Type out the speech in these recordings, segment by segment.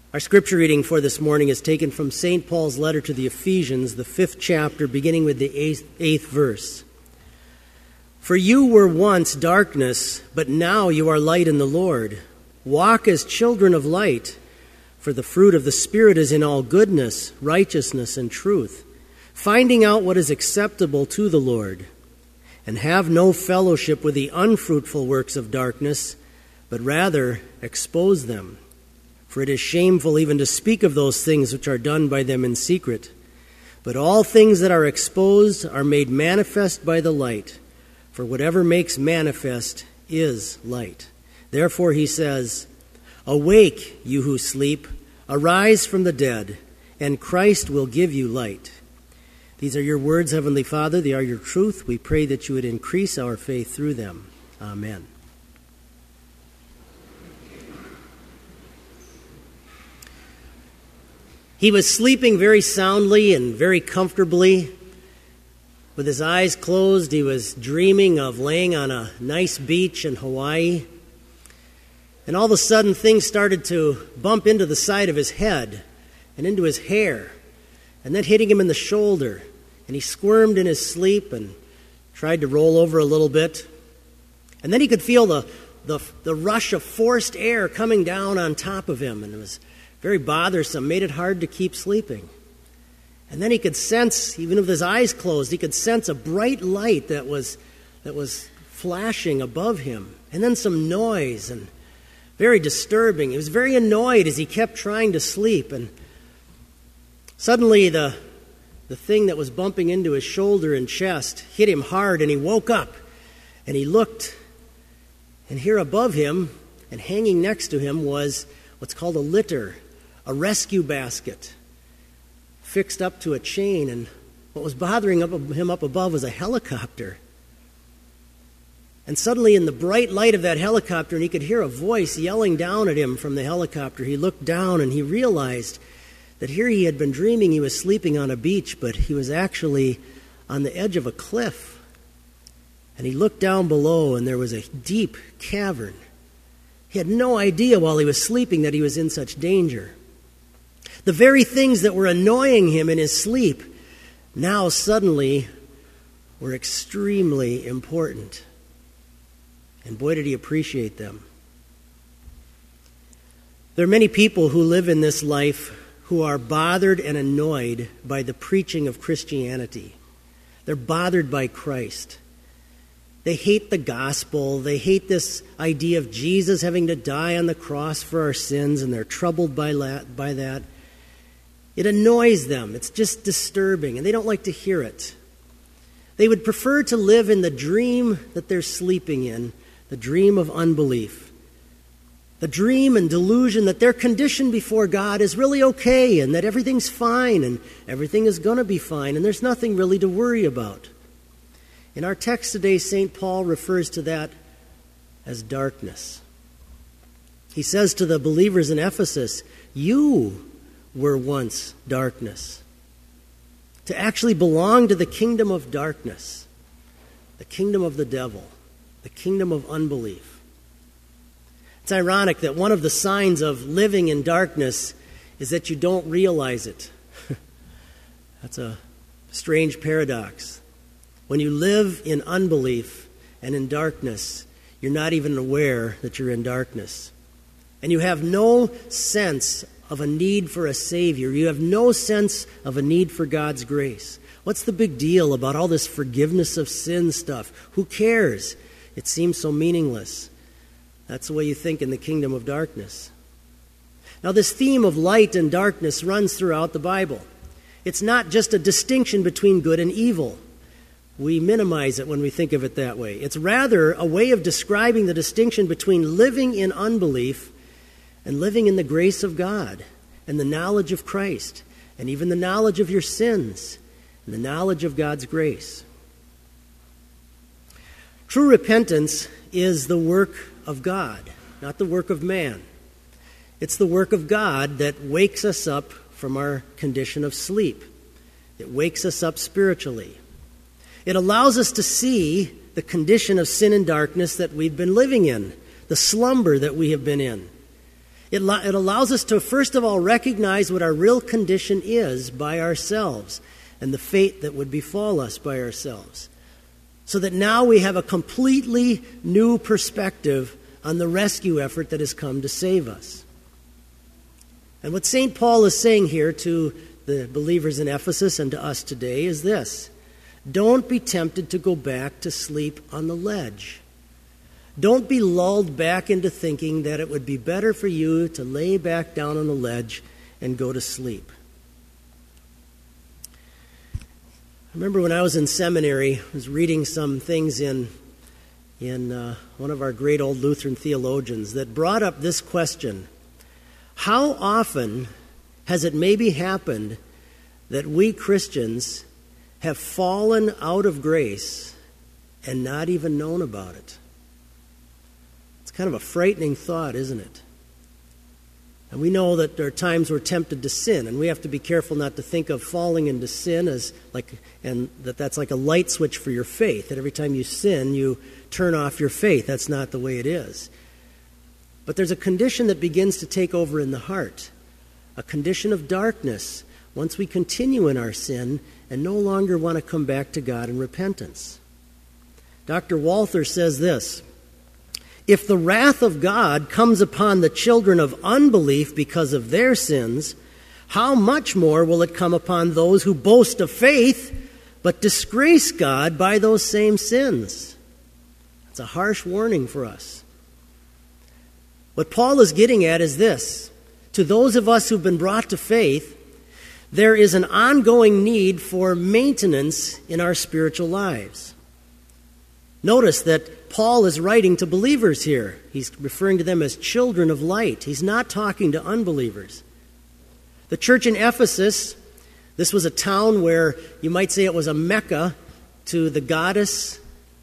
Our scripture reading for this morning is taken from St. Paul's letter to the Ephesians, the 5th chapter, beginning with the 8th verse. For you were once darkness, but now you are light in the Lord. Walk as children of light, for the fruit of the Spirit is in all goodness, righteousness, and truth, finding out what is acceptable to the Lord. And have no fellowship with the unfruitful works of darkness, but rather expose them. For it is shameful even to speak of those things which are done by them in secret. But all things that are exposed are made manifest by the light, for whatever makes manifest is light. Therefore he says, Awake, you who sleep, arise from the dead, and Christ will give you light. These are your words, Heavenly Father. They are your truth. We pray that you would increase our faith through them. Amen. He was sleeping very soundly and very comfortably. With his eyes closed, he was dreaming of laying on a nice beach in Hawaii. And all of a sudden, things started to bump into the side of his head and into his hair, and then hitting him in the shoulder. And he squirmed in his sleep and tried to roll over a little bit. And then he could feel the rush of forced air coming down on top of him, and it was very bothersome, made it hard to keep sleeping. And then he could sense, even with his eyes closed, he could sense a bright light that was flashing above him. And then some noise, and very disturbing. He was very annoyed as he kept trying to sleep. And suddenly the thing that was bumping into his shoulder and chest hit him hard, and he woke up. And he looked, and here above him and hanging next to him was what's called a litter, a rescue basket fixed up to a chain, and what was bothering him up above was a helicopter. And suddenly, in the bright light of that helicopter, and he could hear a voice yelling down at him from the helicopter, he looked down and he realized that here he had been dreaming he was sleeping on a beach, but he was actually on the edge of a cliff. And he looked down below, and there was a deep cavern. He had no idea while he was sleeping that he was in such danger. The very things that were annoying him in his sleep now suddenly were extremely important. And boy, did he appreciate them. There are many people who live in this life who are bothered and annoyed by the preaching of Christianity. They're bothered by Christ. They hate the gospel. They hate this idea of Jesus having to die on the cross for our sins, and they're troubled by that. It annoys them. It's just disturbing, and they don't like to hear it. They would prefer to live in the dream that they're sleeping in, the dream of unbelief. The dream and delusion that their condition before God is really okay, and that everything's fine, and everything is going to be fine, and there's nothing really to worry about. In our text today, St. Paul refers to that as darkness. He says to the believers in Ephesus, you were once darkness. To actually belong to the kingdom of darkness, the kingdom of the devil, the kingdom of unbelief. It's ironic that one of the signs of living in darkness is that you don't realize it. That's a strange paradox. When you live in unbelief and in darkness, you're not even aware that you're in darkness. And you have no sense of a need for a Savior. You have no sense of a need for God's grace. What's the big deal about all this forgiveness of sin stuff? Who cares? It seems so meaningless. That's the way you think in the kingdom of darkness. Now, this theme of light and darkness runs throughout the Bible. It's not just a distinction between good and evil. We minimize it when we think of it that way. It's rather a way of describing the distinction between living in unbelief and living in the grace of God and the knowledge of Christ and even the knowledge of your sins and the knowledge of God's grace. True repentance is the work of God, not the work of man. It's the work of God that wakes us up from our condition of sleep. It wakes us up spiritually. It allows us to see the condition of sin and darkness that we've been living in, the slumber that we have been in. It allows us to, first of all, recognize what our real condition is by ourselves and the fate that would befall us by ourselves, so that now we have a completely new perspective on the rescue effort that has come to save us. And what St. Paul is saying here to the believers in Ephesus and to us today is this: don't be tempted to go back to sleep on the ledge. Don't be lulled back into thinking that it would be better for you to lay back down on the ledge and go to sleep. I remember when I was in seminary, I was reading some things in one of our great old Lutheran theologians that brought up this question: how often has it maybe happened that we Christians have fallen out of grace and not even known about it? It's kind of a frightening thought, isn't it? And we know that there are times we're tempted to sin, and we have to be careful not to think of falling into sin as that's like a light switch for your faith, that every time you sin, you turn off your faith. That's not the way it is. But there's a condition that begins to take over in the heart, a condition of darkness, once we continue in our sin and no longer want to come back to God in repentance. Dr. Walther says this: if the wrath of God comes upon the children of unbelief because of their sins, how much more will it come upon those who boast of faith but disgrace God by those same sins? It's a harsh warning for us. What Paul is getting at is this: to those of us who've been brought to faith, there is an ongoing need for maintenance in our spiritual lives. Notice that Paul is writing to believers here. He's referring to them as children of light. He's not talking to unbelievers. The church in Ephesus, this was a town where you might say it was a Mecca to the goddess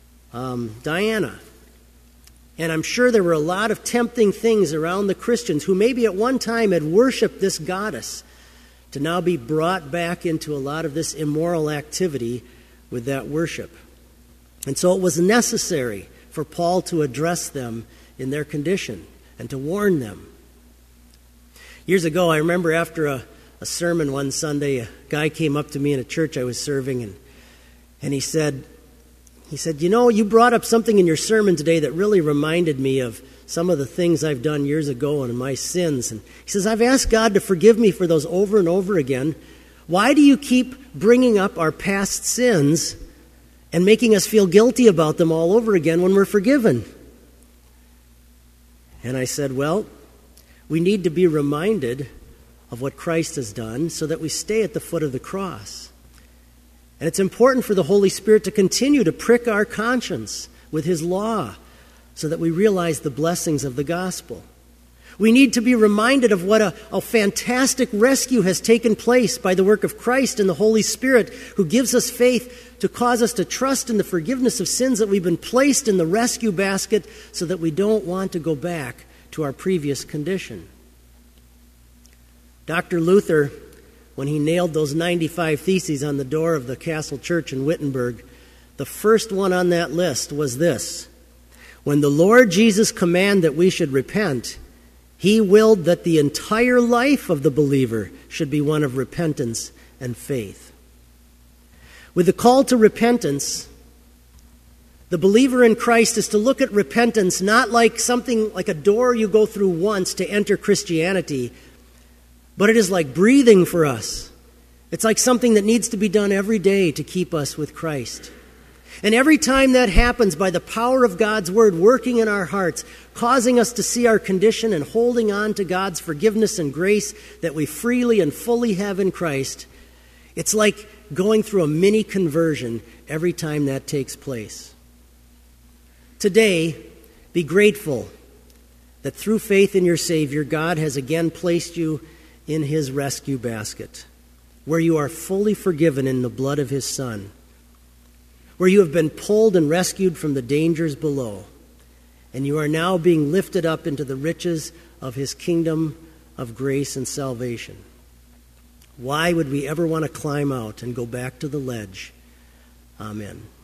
Diana. And I'm sure there were a lot of tempting things around the Christians who maybe at one time had worshipped this goddess to now be brought back into a lot of this immoral activity with that worship. And so it was necessary for Paul to address them in their condition and to warn them. Years ago, I remember after a sermon one Sunday, a guy came up to me in a church I was serving, and he said, you know, you brought up something in your sermon today that really reminded me of some of the things I've done years ago and my sins. And he says, I've asked God to forgive me for those over and over again. Why do you keep bringing up our past sins and making us feel guilty about them all over again when we're forgiven? And I said, well, we need to be reminded of what Christ has done so that we stay at the foot of the cross. And it's important for the Holy Spirit to continue to prick our conscience with His law so that we realize the blessings of the gospel. We need to be reminded of what a fantastic rescue has taken place by the work of Christ and the Holy Spirit, who gives us faith to cause us to trust in the forgiveness of sins, that we've been placed in the rescue basket so that we don't want to go back to our previous condition. Dr. Luther, when he nailed those 95 Theses on the door of the Castle Church in Wittenberg, the first one on that list was this: when the Lord Jesus commanded that we should repent, He willed that the entire life of the believer should be one of repentance and faith. With the call to repentance, the believer in Christ is to look at repentance not like something like a door you go through once to enter Christianity, but it is like breathing for us. It's like something that needs to be done every day to keep us with Christ. And every time that happens, by the power of God's Word working in our hearts, causing us to see our condition and holding on to God's forgiveness and grace that we freely and fully have in Christ, it's like going through a mini conversion every time that takes place. Today, be grateful that through faith in your Savior, God has again placed you in His rescue basket, where you are fully forgiven in the blood of His Son, where you have been pulled and rescued from the dangers below, and you are now being lifted up into the riches of His kingdom of grace and salvation. Why would we ever want to climb out and go back to the ledge? Amen.